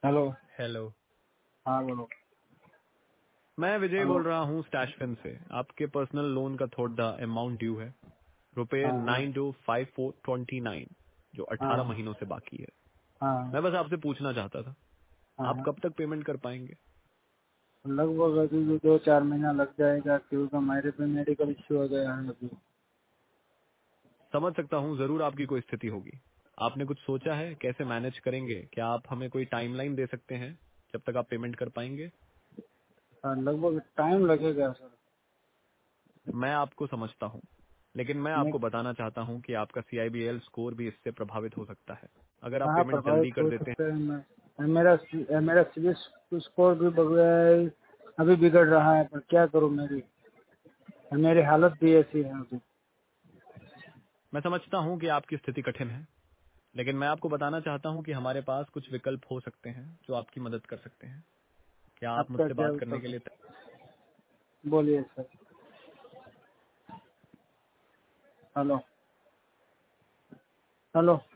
Hello. Hello. हाँ बोलो। मैं विजय हेलो। बोल रहा हूँ स्टैशफिन से। आपके पर्सनल लोन का थोड़ा अमाउंट ड्यू है, रुपए हाँ हाँ 925429, जो 18 हाँ महीनों से बाकी है। हाँ मैं बस आपसे पूछना चाहता था, हाँ आप हाँ। कब तक पेमेंट कर पाएंगे? लगभग अभी भी 2-4 महीना लग जाएगा क्योंकि हमारे पे मेडिकल इश्यू हो गया है अभी। समझ सकता हूँ, जरूर आपकी कोई स्थिति होगी। आपने कुछ सोचा है कैसे मैनेज करेंगे? क्या आप हमें कोई टाइमलाइन दे सकते हैं जब तक आप पेमेंट कर पाएंगे? हाँ, लगभग टाइम लगेगा सर। मैं आपको समझता हूँ, लेकिन मैं मैं आपको बताना चाहता हूँ कि आपका CIBL स्कोर भी इससे प्रभावित हो सकता है। अगर आप कहाँ पेमेंट जल्दी प्रभावित कर हो देते हैं। सकता है। मेरा सिविल स्कोर भी अभी बिगड़ रहा है, पर क्या करूँ, मेरी हालत भी ऐसी है अभी। मैं समझता हूँ कि आपकी स्थिति कठिन है, लेकिन मैं आपको बताना चाहता हूँ कि हमारे पास कुछ विकल्प हो सकते हैं जो आपकी मदद कर सकते हैं। क्या आप आपका मुझसे क्या बात करने के विकल्प है? लिए बोलिए सर। हेलो। हेलो।